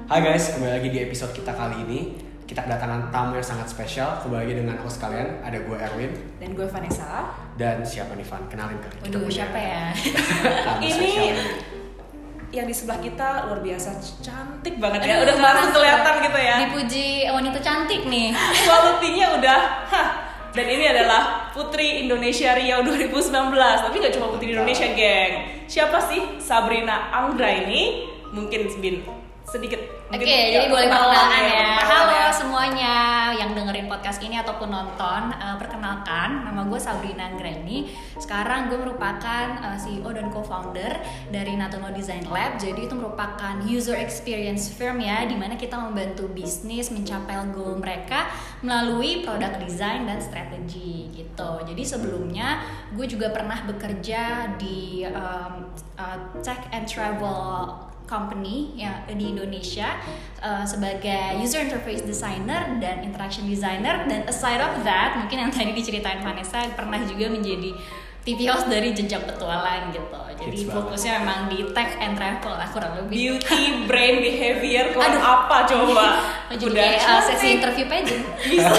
Hai guys, kembali lagi di episode kita kali ini. Kita kedatangan tamu yang sangat spesial. Kembali lagi dengan host kalian, ada gue Erwin dan gue Vanessa. Dan siapa nih Van? Kenalin kali. Waduh, siapa ya? Ini yang di sebelah kita luar biasa cantik banget ya. Udah langsung kelihatan gitu ya. Dipuji wanita cantik nih. Quality-nya udah Dan ini adalah Putri Indonesia Riau 2019. Tapi gak cuma Putri Indonesia, geng. Siapa sih Sabrina Anggraini? Mungkin Bin sedikit. Oke, jadi boleh perkenalan ya. Halo semuanya yang dengerin podcast ini ataupun nonton. Perkenalkan, nama gue Sabrina Anggraini. Sekarang gue merupakan CEO dan co-founder dari Natuno Design Lab. Jadi itu merupakan user experience firm ya, dimana kita membantu bisnis mencapai goal mereka melalui produk design dan strategi gitu. Jadi sebelumnya gue juga pernah bekerja di tech and travel company ya di Indonesia sebagai user interface designer dan interaction designer, dan aside of that mungkin yang tadi diceritain Vanessa pernah juga menjadi TV host dari Jejak Petualang gitu. Jadi fokusnya memang di tech and travel lah kurang lebih. Beauty, brain, behavior, kurang apa coba? Udah sesi interview pageant. Bisa.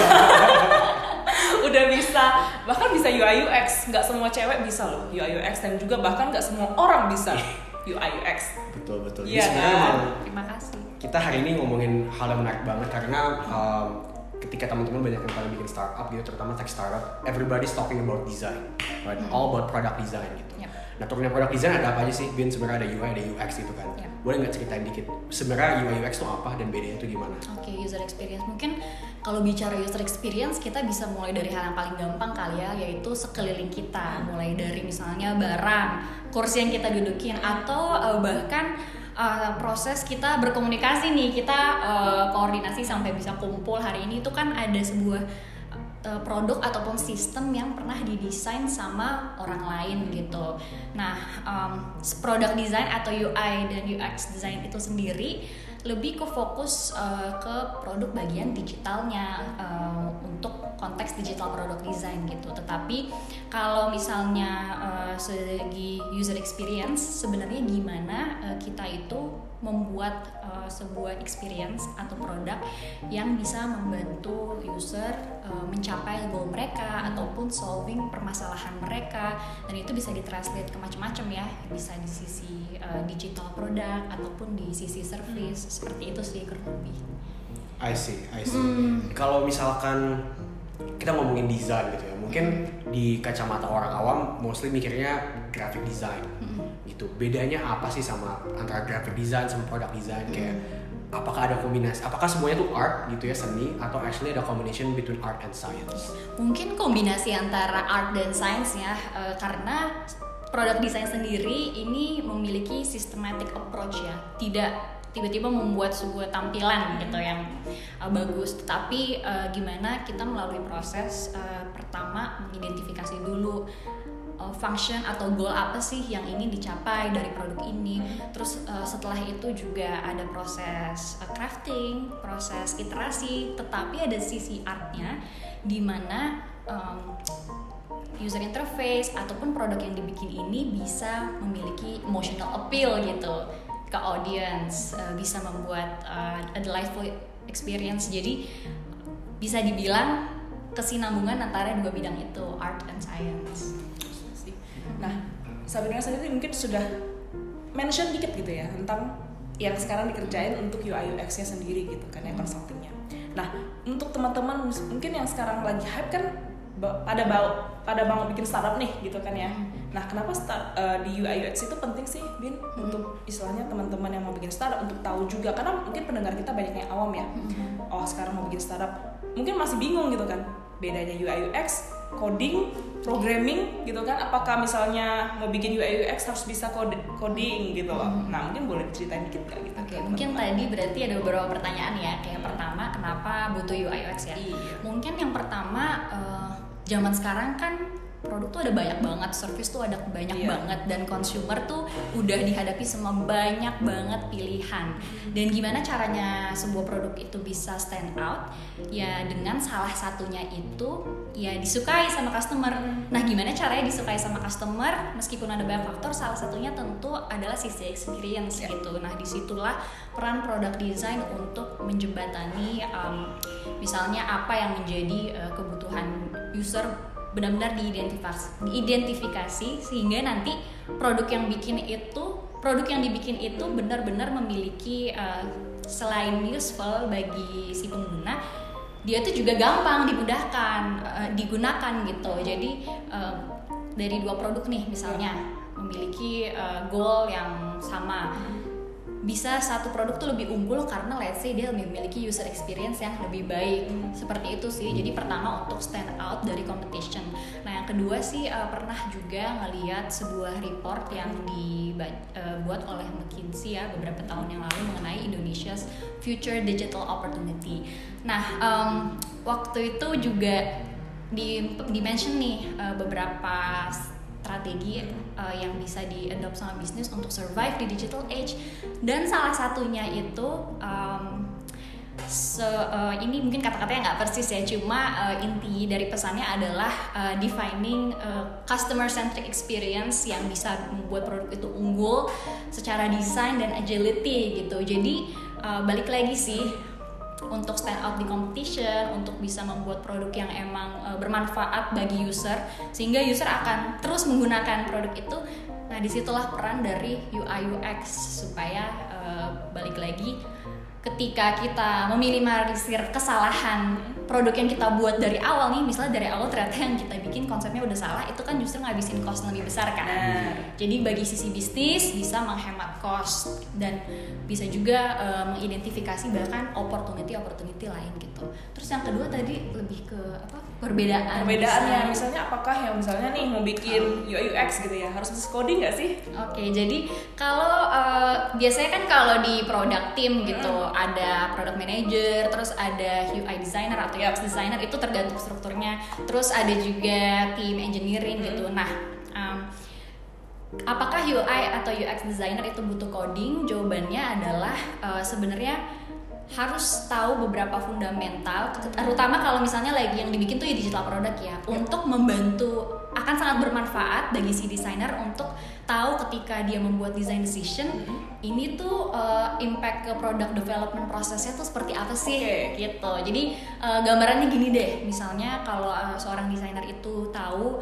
Udah bisa, bahkan bisa UI UX. Nggak semua cewek bisa loh UI UX, dan juga bahkan nggak semua orang bisa UI UX. Betul. Iya, Jadi sebenarnya Terima kasih. kita hari ini ngomongin hal yang menarik banget karena ketika teman-teman banyak yang pada bikin startup gitu, terutama tech startup, everybody's talking about design, right? All about product design gitu. Yep. Nah, turunnya product design ada apa aja sih? Bin, sebenarnya ada UI, ada UX gitu kan. Yep. Boleh nggak ceritain dikit? Sebenarnya UI UX itu apa dan bedanya itu gimana? Oke, user experience. Mungkin kalau bicara user experience, kita bisa mulai dari hal yang paling gampang kali ya, yaitu sekeliling kita. Mulai dari misalnya barang, kursi yang kita dudukin, atau bahkan proses kita berkomunikasi nih. Kita koordinasi sampai bisa kumpul hari ini, itu kan ada sebuah produk ataupun sistem yang pernah didesain sama orang lain gitu. Nah, product design atau UI dan UX design itu sendiri lebih ke fokus ke produk bagian digitalnya, untuk konteks digital product design gitu. Tetapi kalau misalnya segi user experience, sebenarnya gimana kita itu membuat sebuah experience atau produk yang bisa membantu user mencapai goal mereka ataupun solving permasalahan mereka, dan itu bisa ditranslate ke macam-macam ya, bisa di sisi digital produk ataupun di sisi service. Seperti itu sih kurang lebih. I see. Kalau misalkan kita ngomongin desain gitu ya, mungkin di kacamata orang awam mostly mikirnya graphic design gitu. Bedanya apa sih sama antara graphic design sama product design? Kayak apakah ada kombinasi? Apakah semuanya tuh art gitu ya, seni, atau actually ada combination between art and science? Mungkin kombinasi antara art dan science ya, karena product design sendiri ini memiliki systematic approach ya, tidak tiba-tiba membuat sebuah tampilan gitu yang bagus, tetapi gimana kita melalui proses pertama mengidentifikasi dulu function atau goal apa sih yang ingin dicapai dari produk ini. Terus setelah itu juga ada proses crafting, proses iterasi, tetapi ada sisi artnya di mana user interface ataupun produk yang dibikin ini bisa memiliki emotional appeal gitu ke audience, bisa membuat a delightful experience. Jadi bisa dibilang kesinambungan antara dua bidang itu, art and science. Nah, Sabrina sendiri mungkin sudah mention dikit gitu ya tentang yang sekarang dikerjain untuk UI UX-nya sendiri gitu kan ya, consulting-nya. Nah, untuk teman-teman mungkin yang sekarang lagi hype kan pada bangun bikin startup nih gitu kan ya. Nah, kenapa di UI UX itu penting sih, Bin, untuk istilahnya teman-teman yang mau bikin startup untuk tahu juga, karena mungkin pendengar kita banyak yang awam ya. Oh, sekarang mau bikin startup mungkin masih bingung gitu kan, bedanya UI UX, coding, programming gitu kan. Apakah misalnya mau bikin UI UX harus bisa coding gitu loh. Nah, mungkin boleh diceritain dikit kan gitu. Oke, mungkin tadi berarti ada beberapa pertanyaan ya. Kayak pertama, kenapa butuh UI UX ya? Iya. Mungkin yang pertama, zaman sekarang kan produk tuh ada banyak banget, service tuh ada banyak banget, dan consumer tuh udah dihadapi sama banyak banget pilihan. Dan gimana caranya sebuah produk itu bisa stand out? Ya dengan salah satunya itu ya disukai sama customer. Nah, gimana caranya disukai sama customer? Meskipun ada banyak faktor, salah satunya tentu adalah sisi experience gitu. Nah, disitulah peran product design untuk menjembatani misalnya apa yang menjadi kebutuhan user benar-benar diidentifikasi sehingga nanti produk yang dibikin itu benar-benar memiliki selain useful bagi si pengguna, dia tuh juga gampang digunakan gitu. Jadi dari dua produk nih misalnya memiliki goal yang sama, bisa satu produk tuh lebih unggul karena let's say dia memiliki user experience yang lebih baik. Seperti itu sih. Jadi pertama untuk stand out dari competition. Nah, yang kedua sih pernah juga ngelihat sebuah report yang dibuat oleh McKinsey ya beberapa tahun yang lalu mengenai Indonesia's future digital opportunity. Nah, waktu itu juga di-mention nih beberapa strategi yang bisa di-adopt sama bisnis untuk survive di digital age, dan salah satunya itu ini mungkin kata-katanya nggak persis ya, cuma inti dari pesannya adalah defining customer centric experience yang bisa membuat produk itu unggul secara desain dan agility gitu. Jadi balik lagi sih, untuk stand out di competition, untuk bisa membuat produk yang emang bermanfaat bagi user sehingga user akan terus menggunakan produk itu. Nah, disitulah peran dari UI UX supaya balik lagi ketika kita meminimalisir kesalahan produk yang kita buat dari awal nih, misalnya dari awal ternyata yang kita bikin konsepnya udah salah, itu kan justru ngabisin cost lebih besar kan. Jadi bagi sisi bisnis bisa menghemat cost dan bisa juga mengidentifikasi bahkan opportunity lain gitu. Terus yang kedua tadi lebih ke apa? Perbedaannya, misalnya apakah yang misalnya nih mau bikin UI UX gitu ya harus coding nggak sih? Oke, jadi kalau biasanya kan kalau di product team gitu ada product manager, terus ada UI designer atau UX designer, itu tergantung strukturnya. Terus ada juga tim engineering gitu. Nah, apakah UI atau UX designer itu butuh coding? Jawabannya adalah sebenarnya harus tahu beberapa fundamental, terutama kalau misalnya lagi yang dibikin tuh ya digital product ya, untuk membantu, akan sangat bermanfaat bagi si desainer untuk tahu ketika dia membuat design decision ini tuh impact ke product development prosesnya tuh seperti apa sih gitu. Jadi gambarannya gini deh, misalnya kalau seorang desainer itu tahu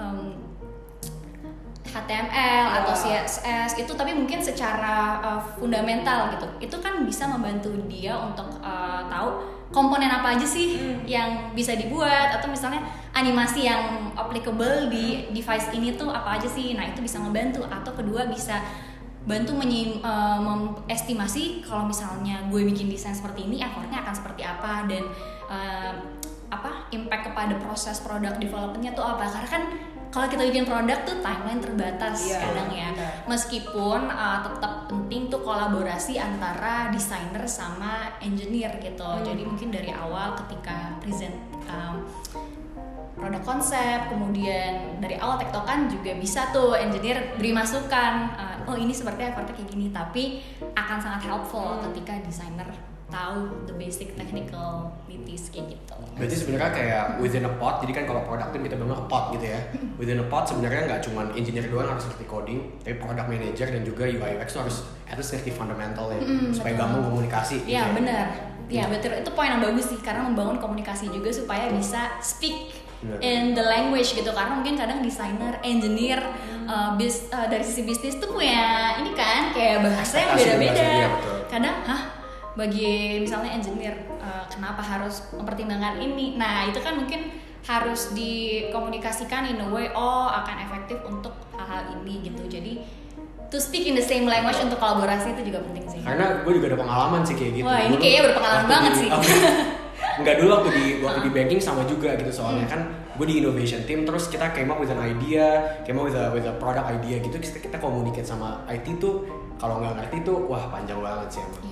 HTML atau CSS itu tapi mungkin secara fundamental gitu, itu kan bisa membantu dia untuk tahu komponen apa aja sih yang bisa dibuat, atau misalnya animasi yang applicable di device ini tuh apa aja sih. Nah, itu bisa ngebantu. Atau kedua bisa bantu mengestimasi kalau misalnya gue bikin desain seperti ini effortnya akan seperti apa, dan impact kepada proses product developmentnya tuh apa. Karena kan kalau kita bikin produk tuh timeline terbatas kadang ya. Meskipun tetap penting tuh kolaborasi antara desainer sama engineer gitu. Jadi mungkin dari awal ketika present produk konsep, kemudian dari awal tektokan juga bisa tuh engineer beri masukan. Oh ini sepertinya effortnya kayak gini, tapi akan sangat helpful ketika desainer tahu the basic technical nitties kayak gitu. Berarti sebenarnya kayak within a pod, jadi kan kalau product team kita bilang a pod gitu ya. Within a pod sebenarnya nggak cuma engineer doang harus ngerti coding, tapi product manager dan juga UI UX tuh harus at least ngerti fundamental ya, supaya gampang komunikasi. Iya benar. Iya betul, itu poin yang bagus sih, karena membangun komunikasi juga supaya bisa speak in the language gitu. Karena mungkin kadang desainer, engineer, dari sisi bisnis tuh punya ini kan kayak bahasa yang beda-beda. Kadang bagi misalnya engineer kenapa harus mempertimbangkan ini. Nah, itu kan mungkin harus dikomunikasikan in a way akan efektif untuk hal-hal ini gitu. Jadi to speak in the same language untuk kolaborasi itu juga penting sih. Karena gue juga ada pengalaman sih kayak gitu. Wah, ini kayaknya berpengalaman banget sih. Enggak, dulu waktu di banking sama juga gitu, soalnya kan gue di innovation team, terus kita came up with an idea, came up with a product idea gitu, kita communicate sama IT tuh kalau nggak ngerti tuh wah panjang banget sih emang.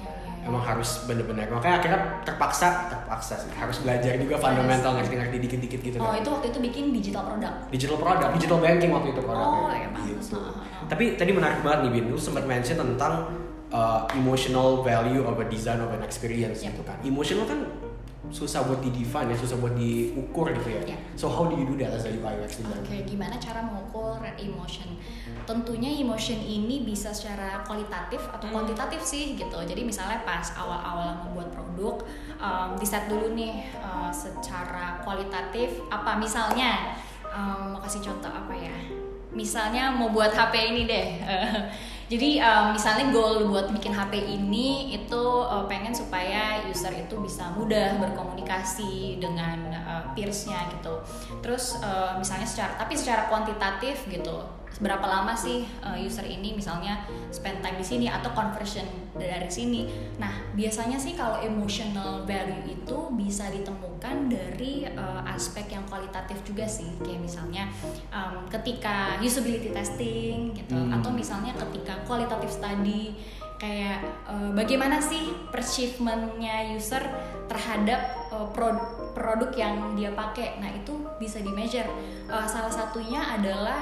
emang harus bener-bener, makanya akhirnya terpaksa sih harus belajar juga fundamental, ngerti dikit-dikit gitu Oh kan. itu waktu itu bikin digital banking waktu itu produknya. Oh ya bagus. Gitu. Tapi tadi menarik banget nih Bin, lu sempat mention tentang emotional value of a design of an experience gitu kan. Emotional kan susah buat di-define ya, susah buat diukur gitu ya. So how do you do that as a UI UX designer? Oke, gimana cara mengukur emotion? Tentunya emotion ini bisa secara kualitatif atau kuantitatif sih gitu. Jadi misalnya pas awal-awal membuat produk, di set dulu nih secara kualitatif apa misalnya, mau kasih contoh apa ya? Misalnya mau buat HP ini deh. Jadi misalnya goal buat bikin HP ini itu pengen supaya user itu bisa mudah berkomunikasi dengan peersnya gitu. Terus misalnya secara kuantitatif gitu, berapa lama sih user ini misalnya spend time di sini atau conversion dari sini. Nah biasanya sih kalau emotional value itu bisa ditemukan dari aspek yang kualitatif juga sih, kayak misalnya ketika usability testing gitu, atau misalnya ketika qualitative study kayak bagaimana sih perceivement-nya user terhadap produk yang dia pakai. Nah itu bisa di measure. Salah satunya adalah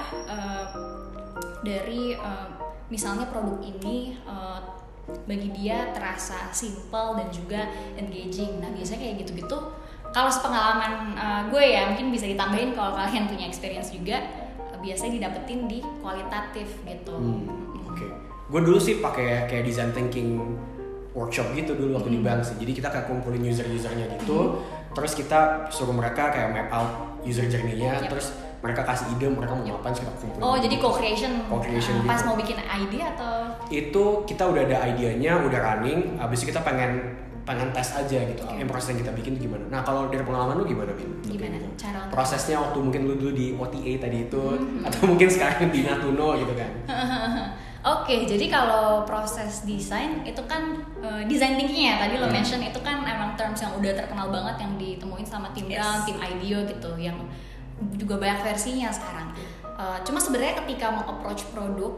dari misalnya produk ini bagi dia terasa simple dan juga engaging. Nah biasanya kayak gitu-gitu. Kalau sepengalaman gue ya, mungkin bisa ditambahin kalau kalian punya experience juga, biasanya didapetin di kualitatif gitu. Oke. Gue dulu sih pakai kayak design thinking workshop gitu dulu waktu di bank sih. Jadi kita kayak kumpulin user-usernya gitu, terus kita suruh mereka kayak map out user journey-nya, terus mereka kasih ide mereka mau ngapain, kita kumpulin. Oh jadi co-creation gitu. Pas mau bikin ide atau? Itu kita udah ada idenya, udah running, abis itu kita pengen tes aja gitu, yang proses yang kita bikin itu gimana. Nah kalau dari pengalaman lu gimana Bin? Gimana cara prosesnya waktu mungkin lu dulu di OTA tadi itu, atau mungkin sekarang di Natuno gitu kan? Oke, jadi kalau proses desain itu kan design thinking ya, tadi lo mention itu kan emang terms yang udah terkenal banget yang ditemuin sama tim Brown, tim IDEO gitu, yang juga banyak versinya sekarang. Cuma sebenarnya ketika mau approach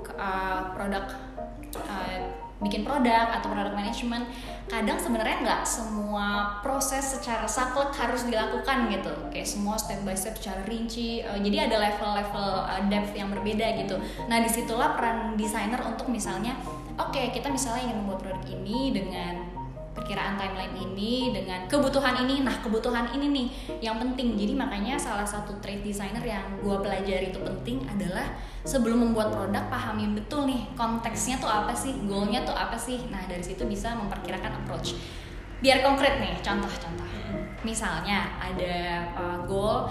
bikin produk atau product management, kadang sebenarnya nggak semua proses secara saklek harus dilakukan gitu, kayak semua step by step secara rinci. Jadi ada level-level depth yang berbeda gitu. Nah disitulah peran desainer untuk misalnya, oke, kita misalnya ingin membuat produk ini dengan perkiraan timeline ini, dengan kebutuhan ini. Nah kebutuhan ini nih yang penting. Jadi makanya salah satu trait designer yang gue pelajari itu penting adalah sebelum membuat produk pahamin betul nih konteksnya tuh apa sih, goalnya tuh apa sih. Nah dari situ bisa memperkirakan approach. Biar konkret nih, contoh-contoh. Misalnya ada goal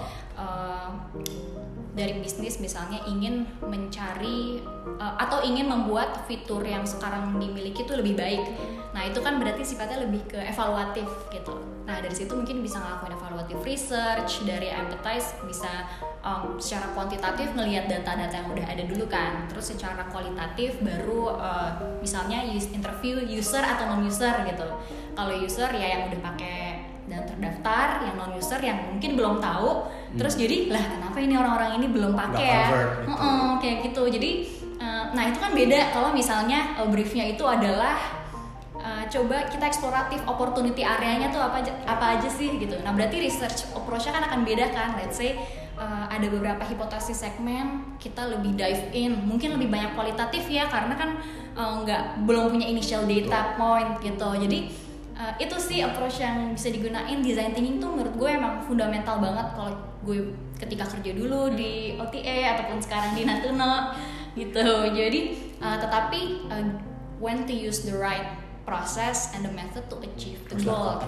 dari bisnis, misalnya ingin mencari atau ingin membuat fitur yang sekarang dimiliki itu lebih baik. Nah itu kan berarti sifatnya lebih ke evaluatif gitu. Nah dari situ mungkin bisa ngelakuin evaluative research, dari empathize bisa secara kuantitatif ngelihat data-data yang udah ada dulu kan. Terus secara kualitatif baru misalnya interview user atau non-user gitu. Kalau user ya yang udah pakai dan terdaftar, yang non-user yang mungkin belum tahu. Terus jadi lah kenapa ini orang-orang ini belum pakai ya? Gitu. Kayak gitu. Jadi nah itu kan beda kalau misalnya briefnya itu adalah coba kita eksploratif, opportunity areanya tuh apa aja sih gitu. Nah berarti research approach-nya kan akan beda kan. Let's say ada beberapa hipotesis segmen, kita lebih dive in, mungkin lebih banyak kualitatif ya karena kan belum punya initial data point gitu. Jadi itu sih approach yang bisa digunain. Design thinking tuh menurut gue emang fundamental banget kalau gue ketika kerja dulu di OTA ataupun sekarang di Natuno gitu. Jadi tetapi when to use the right process and the method to achieve the goal.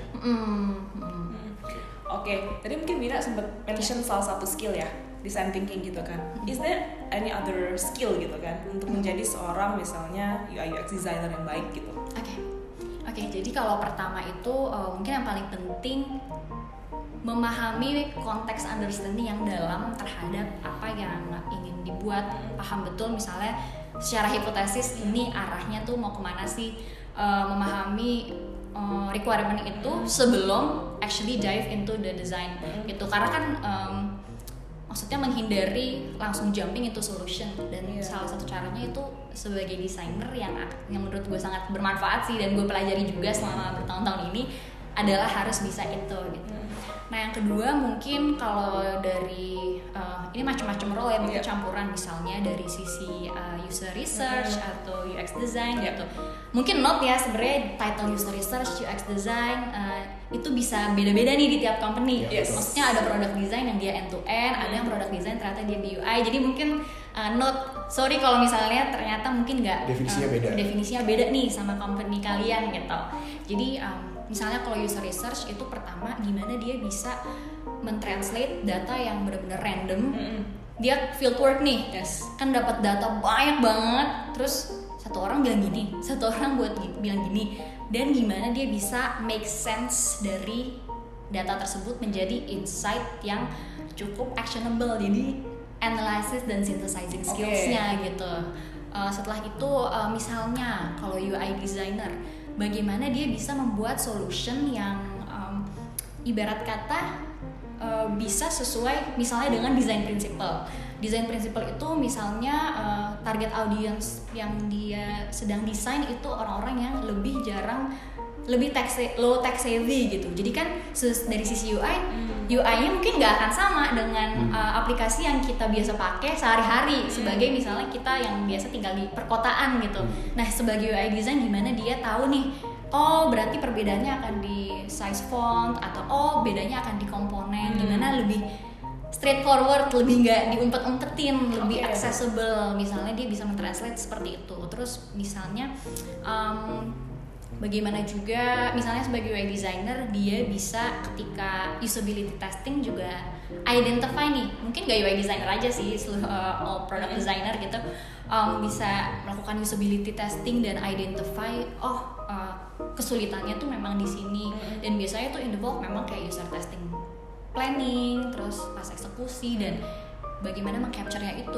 Oke, tadi mungkin Bina sempat mention salah satu skill ya, design thinking gitu kan. Is there any other skill gitu kan untuk menjadi seorang misalnya UI UX designer yang baik gitu? Oke, jadi kalau pertama itu mungkin yang paling penting memahami konteks understanding yang dalam terhadap apa yang ingin dibuat, paham betul misalnya secara hipotesis ini arahnya tuh mau kemana sih, memahami requirement itu sebelum actually dive into the design gitu. Karena kan maksudnya menghindari langsung jumping into solution, dan salah satu caranya itu sebagai desainer yang menurut gue sangat bermanfaat sih dan gue pelajari juga selama bertahun-tahun ini adalah harus bisa itu gitu. Nah yang kedua mungkin kalau dari ini macam-macam role ya, mungkin campuran, misalnya dari sisi user research atau UX design gitu. Mungkin note ya, sebenarnya title user research, UX design itu bisa beda-beda nih di tiap company. Maksudnya ada product design yang dia end to end, ada yang product design ternyata dia UI. Jadi mungkin note, sorry kalau misalnya ternyata mungkin nggak definisinya beda nih sama company kalian gitu. Jadi misalnya kalau user research itu pertama gimana dia bisa mentranslate data yang benar-benar random. Dia field work nih, kan dapat data banyak banget, terus satu orang bilang gini, satu orang bilang gini, dan gimana dia bisa make sense dari data tersebut menjadi insight yang cukup actionable. Jadi analysis dan synthesizing skills-nya gitu. Setelah itu misalnya kalau UI designer, bagaimana dia bisa membuat solution yang ibarat kata bisa sesuai misalnya dengan design principle. Design principle itu misalnya target audience yang dia sedang desain itu orang-orang yang lebih low tech savvy gitu. Jadi kan dari sisi UI-nya mungkin nggak akan sama dengan aplikasi yang kita biasa pakai sehari-hari, sebagai misalnya kita yang biasa tinggal di perkotaan gitu. Nah sebagai UI design gimana dia tahu nih, oh berarti perbedaannya akan di size font, atau bedanya akan di komponen, gimana lebih straightforward, lebih nggak diumpet-umpetin, lebih accessible. Misalnya dia bisa mentranslate seperti itu. Terus misalnya bagaimana juga misalnya sebagai UI designer dia bisa ketika usability testing juga identify nih, mungkin gak UI designer aja sih, all product designer gitu, bisa melakukan usability testing dan identify kesulitannya tuh memang di sini. Dan biasanya tuh involve memang kayak user testing planning, terus pas eksekusi, dan bagaimana meng-capture-nya itu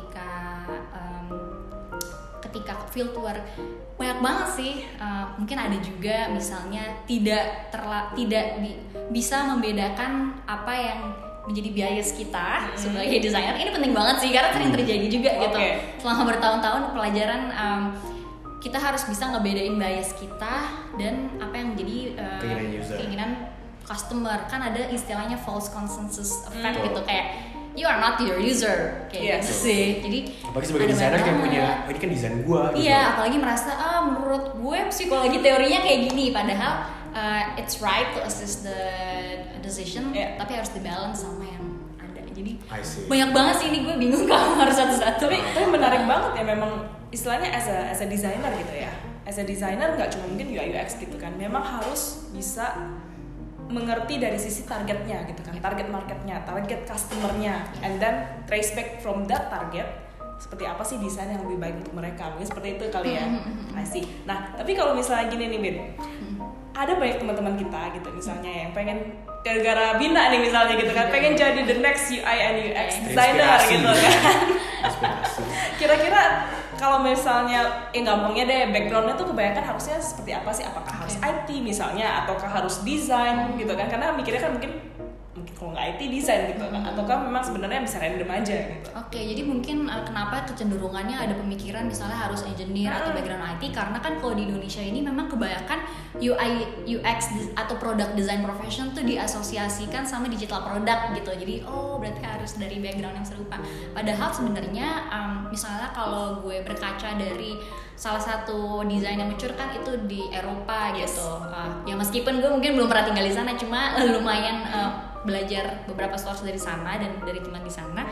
ketika field work. Banyak banget sih, mungkin ada juga misalnya tidak bisa membedakan apa yang menjadi bias kita sebagai desainer. Ini penting banget sih karena sering terjadi juga gitu. Selama bertahun-tahun pelajaran kita harus bisa ngebedain bias kita dan apa yang menjadi keinginan customer. Kan ada istilahnya false consensus effect gitu, kayak you are not your user kayak gitu sih. Jadi apalagi sebagai desainer kayak punya, ini kan desain gua gitu. Iya, apalagi merasa menurut gue psikologi teorinya kayak gini, padahal it's right to assist the decision, tapi harus dibalance sama yang ada. Jadi banyak banget sih, ini gue bingung kalau harus satu-satu. Tapi menarik banget ya, memang istilahnya as a designer gitu ya. As a designer nggak cuma mungkin UI UX gitu kan, memang harus bisa mengerti dari sisi targetnya gitu kan, target marketnya, target customernya, and then trace back from that target seperti apa sih desain yang lebih baik untuk mereka. Mungkin seperti itu kali ya. I see. Nah tapi kalau misalnya gini nih Bin, ada banyak teman-teman kita gitu misalnya yang pengen gara-gara Bina nih misalnya gitu kan, pengen jadi the next UI and UX designer gitu kan. Kira-kira kalau misalnya gampangnya deh, backgroundnya tuh kebanyakan harusnya seperti apa sih? Apakah harus IT misalnya, ataukah harus desain gitu kan? Karena mikirnya kan mungkin kalau nggak IT desain gitu kan, ataukah memang sebenarnya bisa random aja gitu? Oke, jadi mungkin kenapa kecenderungannya ada pemikiran misalnya harus engineer atau background IT, karena kan kalau di Indonesia ini memang kebanyakan UI UX atau product design profession tuh diasosiasikan sama digital product gitu. Jadi berarti harus dari background yang serupa. Padahal sebenarnya misalnya kalau gue berkaca dari salah satu desain yang mature kan itu di Eropa gitu. Ya meskipun gue mungkin belum pernah tinggal di sana, cuma lumayan belajar beberapa source dari sana dan dari teman di sana.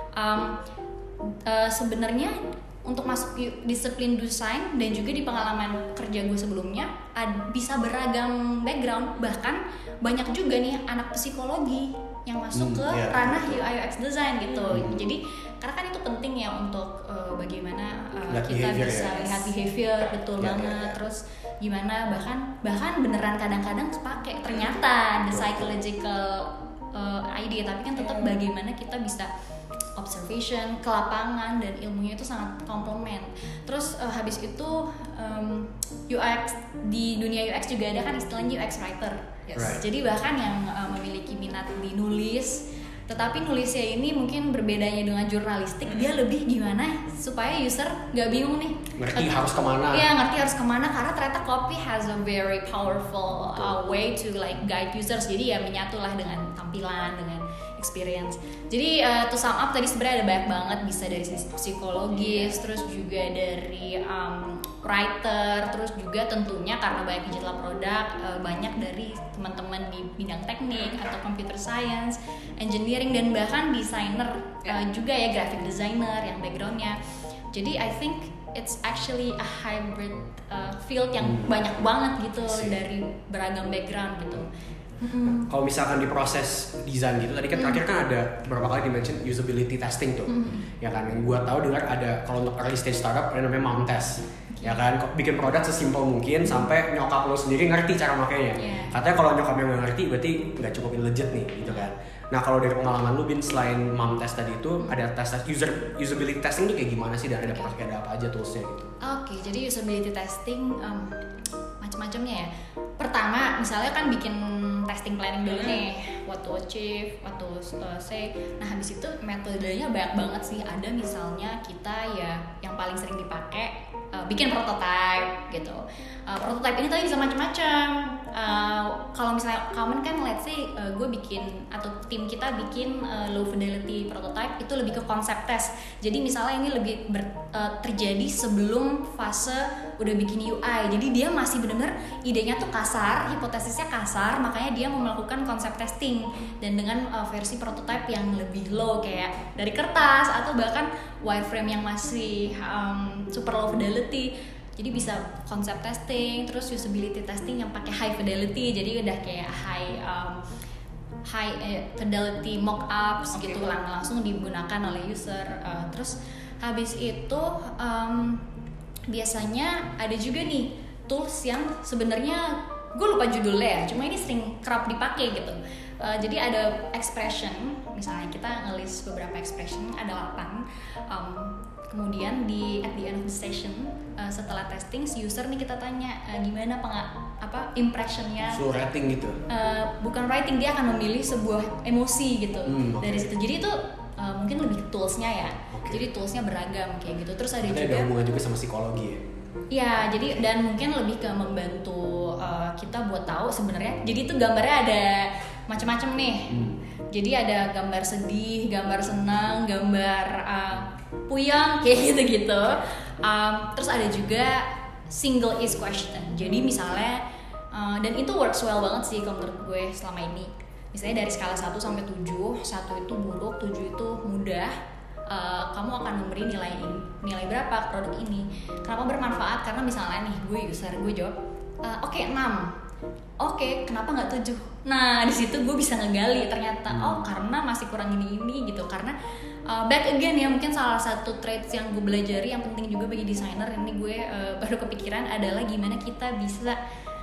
Sebenarnya untuk masuk disiplin desain dan juga di pengalaman kerja gue sebelumnya bisa beragam background, bahkan banyak juga nih anak psikologi yang masuk ke ranah UI UX design gitu. Jadi karena kan itu penting ya untuk bagaimana kita bisa lihat behavior, betul banget. Terus gimana bahkan beneran kadang-kadang kepake ternyata the psychological idea, tapi kan tetap bagaimana kita bisa observation ke lapangan dan ilmunya itu sangat komplement. Terus habis itu UX di dunia UX juga ada kan istilahnya UX writer. Jadi bahkan yang memiliki minat di nulis Tetapi nulisnya ini mungkin berbedanya dengan jurnalistik, dia lebih gimana supaya user nggak bingung nih. Ngerti harus kemana. Iya, ngerti harus kemana, karena ternyata copy has a very powerful way to like guide users. Jadi ya menyatulah dengan tampilan, dengan experience. Jadi to sum up tadi sebenarnya ada banyak banget, bisa dari sisi psikologis, terus juga dari writer, terus juga tentunya karena banyak digital produk, banyak dari teman-teman di bidang teknik atau computer science, engineering, dan bahkan desainer juga ya, graphic designer yang backgroundnya. Jadi I think it's actually a hybrid field yang banyak banget gitu dari beragam background gitu. Kalau misalkan di proses desain gitu, tadi kan terakhir kan ada beberapa kali di-mention usability testing tuh, ya kan. Yang gue tahu dengar ada kalau untuk early stage startup ada namanya mom test, ya kan. Bikin produk sesimpel mungkin sampai nyokap lo sendiri ngerti cara makainya. Katanya kalau nyokapnya nggak ngerti berarti nggak cukup legit nih, gitu kan. Nah kalau dari pengalaman lu Bin, selain mom test tadi itu ada tes usability testing tuh kayak gimana sih, dan ada pakai ada apa aja toolsnya gitu? Oke, jadi usability testing macam-macamnya ya. Pertama, misalnya kan bikin testing planning dulu nih, what to achieve, what to say. Nah habis itu metodenya banyak banget sih. Ada misalnya kita ya yang paling sering dipakai bikin prototype gitu. Prototype ini tadi bisa macam-macam. Kalau misalnya common kan, let's say gue bikin atau tim kita bikin low fidelity prototype, itu lebih ke konsep test. Jadi misalnya ini lebih terjadi sebelum fase udah bikin UI. Jadi dia masih benar-benar idenya tuh kasar, hipotesisnya kasar, makanya dia mau melakukan konsep testing dan dengan versi prototype yang lebih low kayak dari kertas atau bahkan wireframe yang masih super low fidelity. Jadi bisa konsep testing, terus usability testing yang pakai high fidelity, jadi udah kayak high fidelity mockups gitu, langsung digunakan oleh user. Terus habis itu biasanya ada juga nih tools yang sebenarnya gue lupa judulnya ya, cuma ini sering kerap dipakai gitu. Jadi ada expression, misalnya kita ngelis beberapa expression, ada 8. Kemudian at the end of the session, setelah testing si user nih kita tanya gimana impressionnya. Full rating gitu? Bukan rating, dia akan memilih sebuah emosi gitu dari situ. Jadi itu mungkin lebih ke toolsnya ya. Jadi toolsnya beragam kayak gitu. Terus ada juga ada hubungan juga sama psikologi ya? Ya, jadi dan mungkin lebih ke membantu kita buat tahu sebenarnya. Jadi itu gambarnya ada macam-macam nih. Jadi ada gambar sedih, gambar senang, gambar puyeng kayak gitu-gitu. Terus ada juga single is question. Jadi misalnya dan itu works well banget sih kalau menurut gue selama ini. Misalnya dari skala 1 sampai 7, 1 itu buruk, 7 itu mudah. Kamu akan memberi nilai berapa produk ini. Kenapa bermanfaat? Karena misalnya nih gue user, gue jawab oke, 6. Oke, kenapa nggak 7? Nah di situ gue bisa ngegali ternyata karena masih kurang ini gitu. Karena back again ya, mungkin salah satu traits yang gue belajari yang penting juga bagi desainer ini gue baru kepikiran adalah gimana kita bisa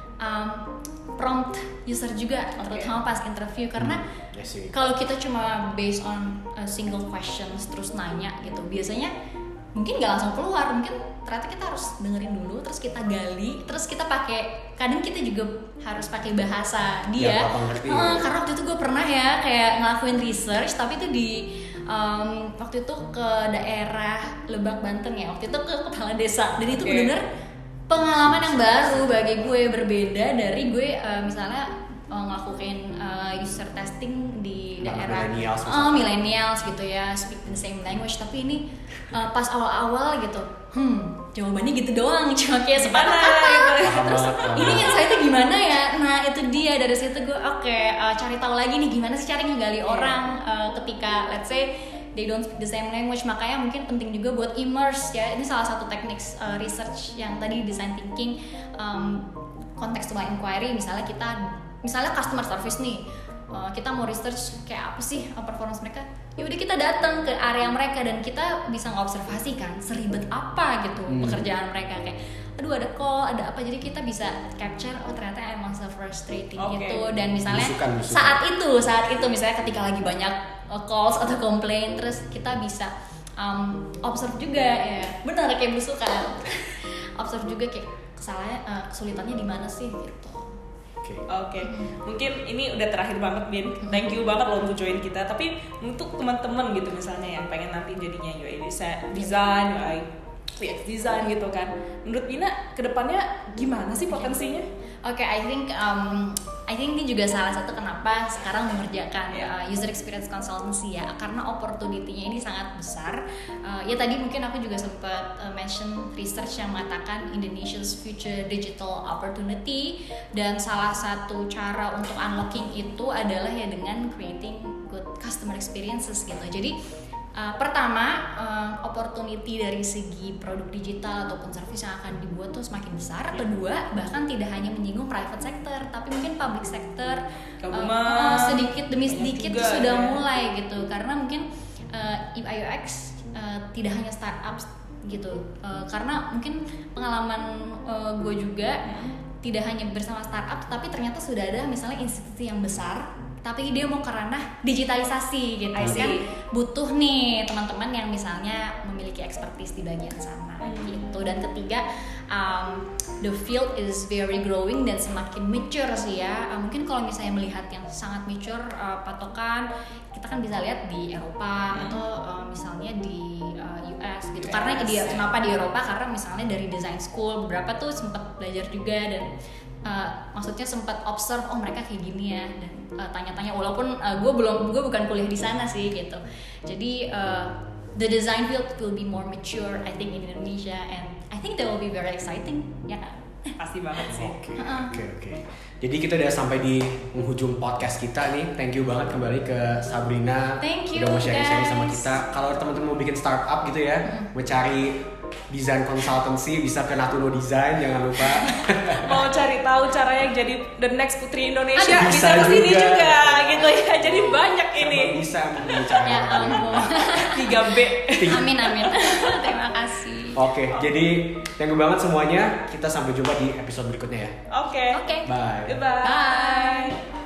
prompt user juga, terutama pas interview. Karena kalau kita cuma based on single questions terus nanya gitu, biasanya mungkin nggak langsung keluar. Mungkin ternyata kita harus dengerin dulu, terus kita gali, terus kita pakai, kadang kita juga harus pakai bahasa dia karena waktu itu gue pernah ya kayak ngelakuin research, tapi itu di waktu itu ke daerah Lebak, Banten ya, waktu itu ke kepala desa, dan itu benar-benar pengalaman yang baru bagi gue, berbeda dari gue misalnya ngelakuin user testing di daerah millennials gitu ya, speak the same language. Tapi ini pas awal-awal gitu, jawabannya gitu doang, cuma kayak sepatah kata gitu. Terus ini insight-nya gimana ya? Nah itu dia, dari situ gue cari tahu lagi nih gimana sih cara ngegali orang ketika let's say they don't speak the same language. Makanya mungkin penting juga buat immerse ya. Ini salah satu teknik research yang tadi design thinking, contextual inquiry. Misalnya customer service nih, kita mau research kayak apa sih performance mereka, ya udah kita datang ke area mereka dan kita bisa ngobservasi kan seribet apa gitu pekerjaan mereka, kayak aduh ada call, ada apa, jadi kita bisa capture ternyata emang frustrating gitu. Dan misalnya saat itu misalnya ketika lagi banyak calls atau komplain, terus kita bisa observe juga ya, benar kayak busukan observe juga kayak kesulitannya di mana sih gitu. Oke. Mungkin ini udah terakhir banget, Bin. Thank you banget lo untuk join kita. Tapi untuk teman-teman gitu misalnya yang pengen nanti jadinya UI design, UI UX design gitu kan. Menurut Bina kedepannya gimana sih potensinya? Oke, I think ini juga salah satu kenapa sekarang mengerjakan user experience consultancy ya, karena opportunity-nya ini sangat besar. Ya tadi mungkin aku juga sempat mention research yang mengatakan Indonesia's future digital opportunity, dan salah satu cara untuk unlocking itu adalah ya dengan creating good customer experiences gitu. Jadi pertama, opportunity dari segi produk digital ataupun service yang akan dibuat tuh semakin besar. Kedua, bahkan tidak hanya menyinggung private sector, tapi mungkin public sector sedikit demi sedikit sudah mulai gitu. Karena mungkin UI UX tidak hanya startup gitu. Karena mungkin pengalaman gue juga tidak hanya bersama startup, tapi ternyata sudah ada misalnya institusi yang besar, tapi dia mau ke ranah digitalisasi gitu kan, butuh nih teman-teman yang misalnya memiliki expertise di bagian sana gitu. Dan ketiga, the field is very growing dan semakin mature sih ya. Mungkin kalau misalnya melihat yang sangat mature patokan, kita kan bisa lihat di Eropa atau misalnya di US gitu. Karena kenapa di Eropa? Karena misalnya dari design school beberapa tuh sempat belajar juga, dan maksudnya sempat observe mereka kayak gini ya, dan tanya-tanya, walaupun gue bukan kuliah di sana sih gitu. Jadi the design field will be more mature I think in Indonesia, and I think that will be very exciting ya kan. Pasti banget sih. Oke. Jadi kita udah sampai di penghujung podcast kita nih. Thank you banget kembali ke Sabrina. Thank you, udah mau sharing-sharing guys sama kita. Kalau teman-teman mau bikin startup gitu ya, mau cari design consultancy bisa ke Natuno Design, jangan lupa. Mau cari tahu caranya jadi the next Putri Indonesia, bisa Bisa kesini juga. juga gitu ya. Jadi banyak ini. Bisa bicara. Ya ampun. 3B. Amin. Terima kasih. Oke, jadi thank you banget semuanya. Kita sampai jumpa di episode berikutnya ya. Oke. Oke. Bye. Goodbye. Bye.